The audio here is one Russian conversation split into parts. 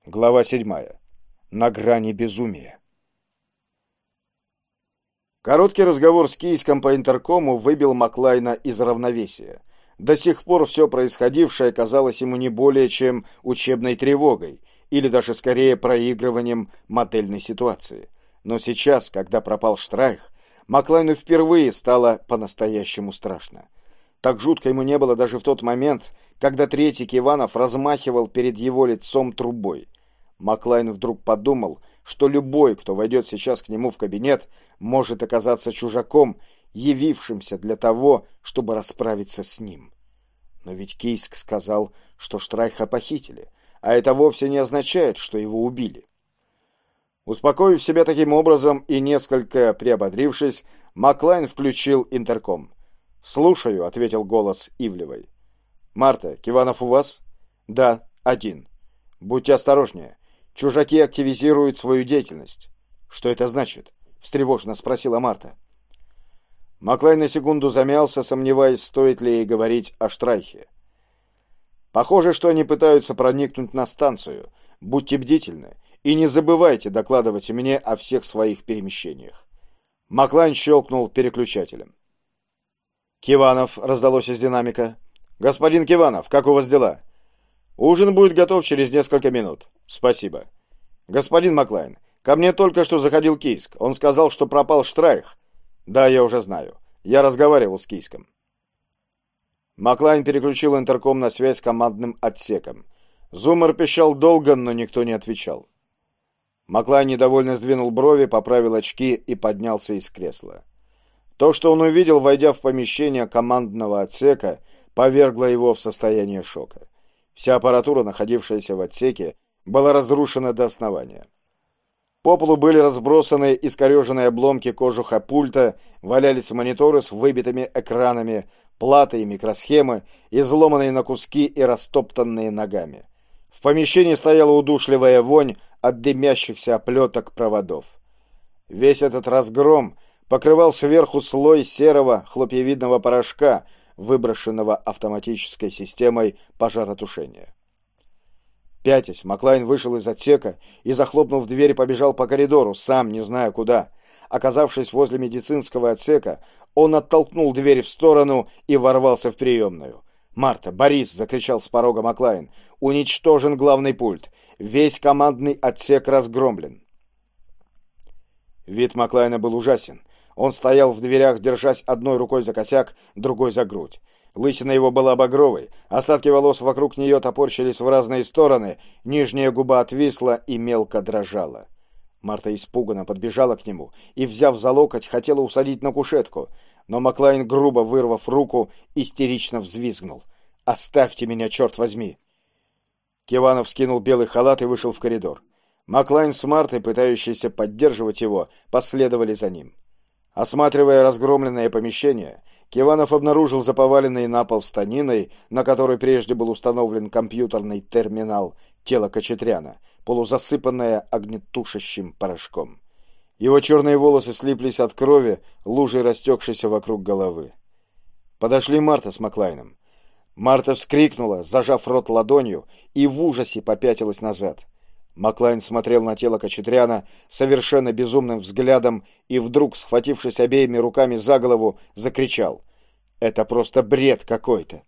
Глава 7. На грани безумия. Короткий разговор с Кийском по интеркому выбил Маклайна из равновесия. До сих пор все происходившее казалось ему не более чем учебной тревогой, или даже скорее проигрыванием модельной ситуации. Но сейчас, когда пропал Штрайх, Маклайну впервые стало по-настоящему страшно. Так жутко ему не было даже в тот момент, когда третий Киванов размахивал перед его лицом трубой. Маклайн вдруг подумал, что любой, кто войдет сейчас к нему в кабинет, может оказаться чужаком, явившимся для того, чтобы расправиться с ним. Но ведь Кийск сказал, что Штрайха похитили, а это вовсе не означает, что его убили. Успокоив себя таким образом и несколько приободрившись, Маклайн включил интерком. «Слушаю», — ответил голос Ивлевой. «Марта, Киванов у вас?» «Да, один. Будьте осторожнее. Чужаки активизируют свою деятельность». «Что это значит?» — встревоженно спросила Марта. Маклайн на секунду замялся, сомневаясь, стоит ли ей говорить о Штрайхе. «Похоже, что они пытаются проникнуть на станцию. Будьте бдительны и не забывайте докладывать мне о всех своих перемещениях». Маклайн щелкнул переключателем. «Киванов», — раздалось из динамика. «Господин Киванов, как у вас дела?» «Ужин будет готов через несколько минут. Спасибо». «Господин Маклайн, ко мне только что заходил Кийск. Он сказал, что пропал Штрайх». «Да, я уже знаю. Я разговаривал с Кийском». Маклайн переключил интерком на связь с командным отсеком. Зуммер пищал долго, но никто не отвечал. Маклайн недовольно сдвинул брови, поправил очки и поднялся из кресла. То, что он увидел, войдя в помещение командного отсека, повергло его в состояние шока. Вся аппаратура, находившаяся в отсеке, была разрушена до основания. По полу были разбросаны искореженные обломки кожуха пульта, валялись мониторы с выбитыми экранами, платы и микросхемы, изломанные на куски и растоптанные ногами. В помещении стояла удушливая вонь от дымящихся оплеток проводов. Весь этот разгром покрывал сверху слой серого хлопьевидного порошка, выброшенного автоматической системой пожаротушения. Пятясь, Маклайн вышел из отсека и, захлопнув дверь, побежал по коридору, сам не зная куда. Оказавшись возле медицинского отсека, он оттолкнул дверь в сторону и ворвался в приемную. «Марта, Борис!» — закричал с порога Маклайн. «Уничтожен главный пульт. Весь командный отсек разгромлен». Вид Маклайна был ужасен. Он стоял в дверях, держась одной рукой за косяк, другой за грудь. Лысина его была багровой, остатки волос вокруг нее топорщились в разные стороны, нижняя губа отвисла и мелко дрожала. Марта испуганно подбежала к нему и, взяв за локоть, хотела усадить на кушетку, но Маклайн, грубо вырвав руку, истерично взвизгнул. «Оставьте меня, черт возьми!» Киванов скинул белый халат и вышел в коридор. Маклайн с Мартой, пытающиеся поддерживать его, последовали за ним. Осматривая разгромленное помещение, Киванов обнаружил заповаленный на пол станиной, на которой прежде был установлен компьютерный терминал, тело Кочетряна, полузасыпанное огнетушащим порошком. Его черные волосы слиплись от крови, лужей растекшейся вокруг головы. Подошли Марта с Маклайном. Марта вскрикнула, зажав рот ладонью, и в ужасе попятилась назад. Маклайн смотрел на тело Кочетряна совершенно безумным взглядом и вдруг, схватившись обеими руками за голову, закричал: «Это просто бред какой-то!»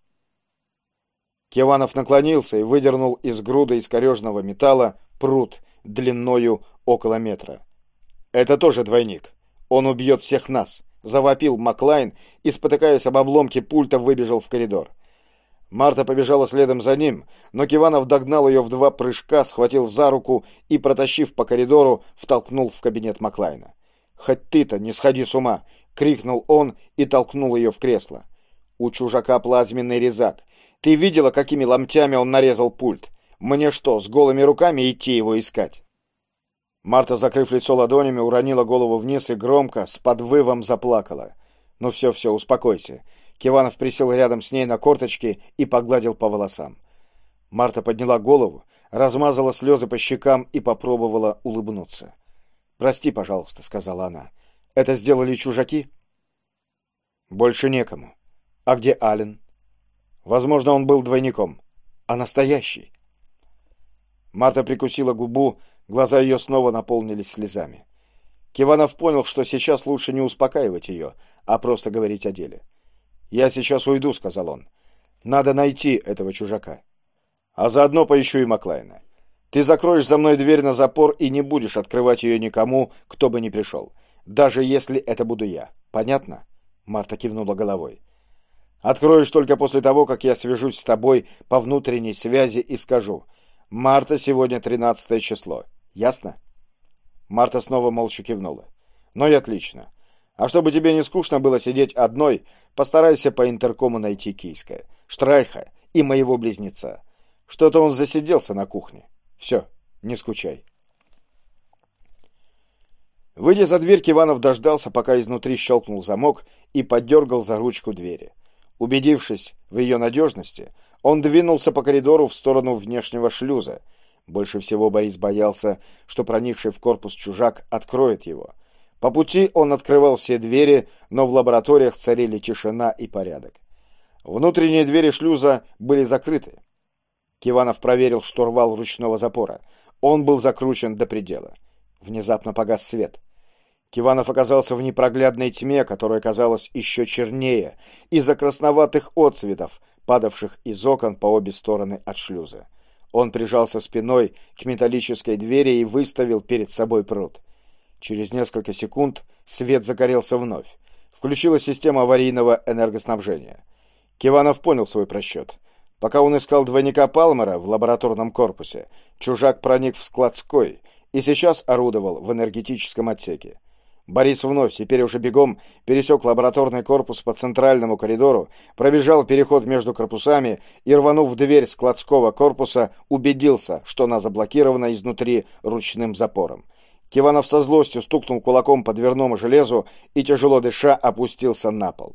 Киванов наклонился и выдернул из груды искореженного металла прут длиною около метра. «Это тоже двойник. Он убьет всех нас!» — завопил Маклайн и, спотыкаясь об обломки пульта, выбежал в коридор. Марта побежала следом за ним, но Киванов догнал ее в 2 прыжка, схватил за руку и, протащив по коридору, втолкнул в кабинет Маклайна. «Хоть ты-то не сходи с ума!» — крикнул он и толкнул ее в кресло. «У чужака плазменный резак. Ты видела, какими ломтями он нарезал пульт? Мне что, с голыми руками идти его искать?» Марта, закрыв лицо ладонями, уронила голову вниз и громко, с подвывом заплакала. «Ну все, успокойся». Киванов присел рядом с ней на корточки и погладил по волосам. Марта подняла голову, размазала слезы по щекам и попробовала улыбнуться. «Прости, пожалуйста», — сказала она. «Это сделали чужаки?» «Больше некому. А где Ален?» «Возможно, он был двойником. А настоящий?» Марта прикусила губу, глаза ее снова наполнились слезами. Киванов понял, что сейчас лучше не успокаивать ее, а просто говорить о деле. «Я сейчас уйду», — сказал он. «Надо найти этого чужака. А заодно поищу и Маклайна. Ты закроешь за мной дверь на запор и не будешь открывать ее никому, кто бы ни пришел. Даже если это буду я. Понятно?» Марта кивнула головой. «Откроешь только после того, как я свяжусь с тобой по внутренней связи и скажу: Марта, сегодня 13 число. Ясно?» Марта снова молча кивнула. «Ну и отлично. А чтобы тебе не скучно было сидеть одной, постарайся по интеркому найти Кийска, Штрайха и моего близнеца. Что-то он засиделся на кухне. Все, не скучай». Выйдя за дверь, Киванов дождался, пока изнутри щелкнул замок, и подергал за ручку двери. Убедившись в ее надежности, он двинулся по коридору в сторону внешнего шлюза. Больше всего Борис боялся, что проникший в корпус чужак откроет его. По пути он открывал все двери, но в лабораториях царили тишина и порядок. Внутренние двери шлюза были закрыты. Киванов проверил штурвал ручного запора. Он был закручен до предела. Внезапно погас свет. Киванов оказался в непроглядной тьме, которая казалась еще чернее из-за красноватых отсветов, падавших из окон по обе стороны от шлюза. Он прижался спиной к металлической двери и выставил перед собой прут. Через несколько секунд свет загорелся вновь. Включилась система аварийного энергоснабжения. Киванов понял свой просчет. Пока он искал двойника Палмера в лабораторном корпусе, чужак проник в складской и сейчас орудовал в энергетическом отсеке. Борис вновь, теперь уже бегом, пересек лабораторный корпус по центральному коридору, пробежал переход между корпусами и, рванув в дверь складского корпуса, убедился, что она заблокирована изнутри ручным запором. Киванов со злостью стукнул кулаком по дверному железу и, тяжело дыша, опустился на пол.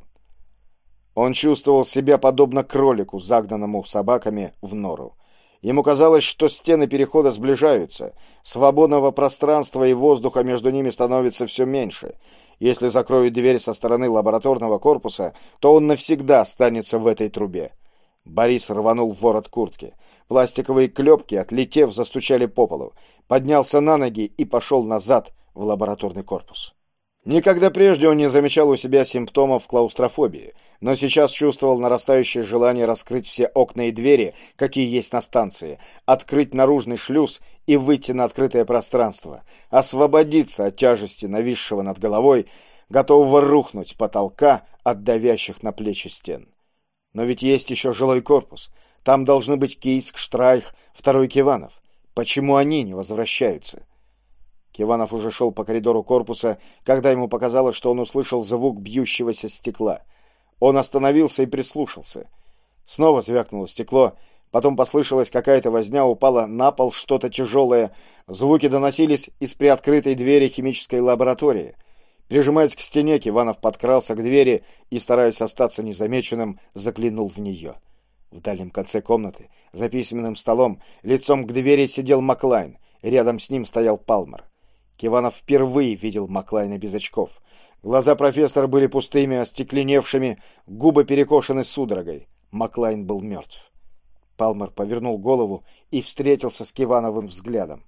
Он чувствовал себя подобно кролику, загнанному собаками в нору. Ему казалось, что стены перехода сближаются, свободного пространства и воздуха между ними становится все меньше. Если закроют дверь со стороны лабораторного корпуса, то он навсегда останется в этой трубе. Борис рванул в ворот куртки. Пластиковые клепки, отлетев, застучали по полу. Поднялся на ноги и пошел назад в лабораторный корпус. Никогда прежде он не замечал у себя симптомов клаустрофобии, но сейчас чувствовал нарастающее желание раскрыть все окна и двери, какие есть на станции, открыть наружный шлюз и выйти на открытое пространство, освободиться от тяжести нависшего над головой, готового рухнуть с потолка от давящих на плечи стен. Но ведь есть еще жилой корпус. Там должны быть Кийск, Штрайх, второй Киванов. Почему они не возвращаются? Киванов уже шел по коридору корпуса, когда ему показалось, что он услышал звук бьющегося стекла. Он остановился и прислушался. Снова звякнуло стекло, потом послышалась какая-то возня, упало на пол что-то тяжелое. Звуки доносились из приоткрытой двери химической лаборатории. Прижимаясь к стене, Киванов подкрался к двери и, стараясь остаться незамеченным, заглянул в нее. В дальнем конце комнаты, за письменным столом, лицом к двери сидел Маклайн. Рядом с ним стоял Палмер. Киванов впервые видел Маклайна без очков. Глаза профессора были пустыми, остекленевшими, губы перекошены судорогой. Маклайн был мертв. Палмер повернул голову и встретился с Кивановым взглядом.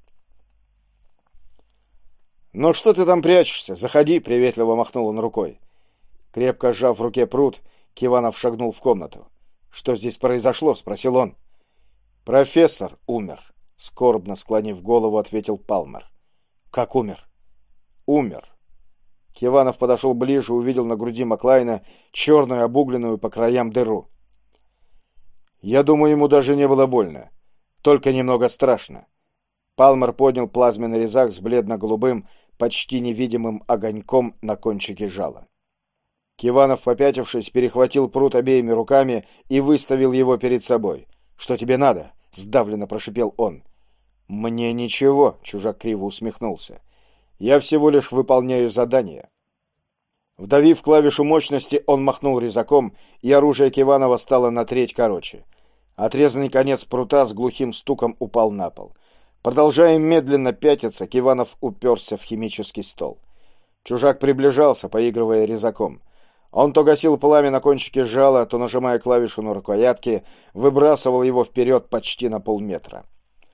«Ну что ты там прячешься? Заходи!» — приветливо махнул он рукой. Крепко сжав в руке прут, Киванов шагнул в комнату. «Что здесь произошло?» — спросил он. «Профессор умер», — скорбно склонив голову, ответил Палмер. «Как умер?» «Умер». Киванов подошел ближе, увидел на груди Маклайна черную, обугленную по краям дыру. «Я думаю, ему даже не было больно. Только немного страшно». Палмер поднял плазменный резак с бледно-голубым, почти невидимым огоньком на кончике жала. Киванов, попятившись, перехватил прут обеими руками и выставил его перед собой. «Что тебе надо?» — сдавленно прошипел он. «Мне ничего», — чужак криво усмехнулся. «Я всего лишь выполняю задание». Вдавив клавишу мощности, он махнул резаком, и оружие Киванова стало на треть короче. Отрезанный конец прута с глухим стуком упал на пол. Продолжая медленно пятиться, Киванов уперся в химический стол. Чужак приближался, поигрывая резаком. Он то гасил пламя на кончике жала, то, нажимая клавишу на рукоятке, выбрасывал его вперед почти на полметра.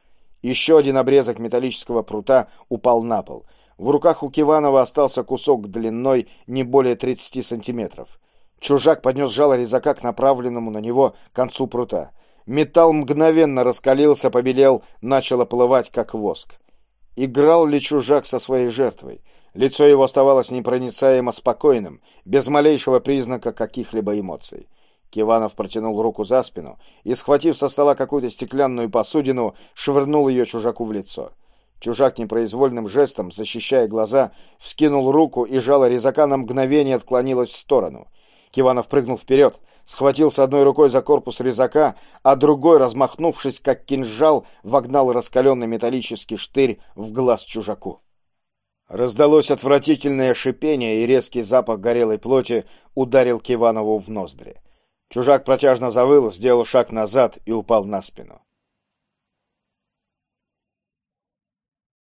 Еще один обрезок металлического прута упал на пол. В руках у Киванова остался кусок длиной не более 30 сантиметров. Чужак поднес жало резака к направленному на него концу прута. Металл мгновенно раскалился, побелел, начал оплывать, как воск. Играл ли чужак со своей жертвой? Лицо его оставалось непроницаемо спокойным, без малейшего признака каких-либо эмоций. Киванов протянул руку за спину и, схватив со стола какую-то стеклянную посудину, швырнул ее чужаку в лицо. Чужак непроизвольным жестом, защищая глаза, вскинул руку, и жало резака на мгновение отклонилось в сторону. Киванов прыгнул вперед, схватился одной рукой за корпус резака, а другой, размахнувшись как кинжал, вогнал раскаленный металлический штырь в глаз чужаку. Раздалось отвратительное шипение, и резкий запах горелой плоти ударил Киванову в ноздри. Чужак протяжно завыл, сделал шаг назад и упал на спину.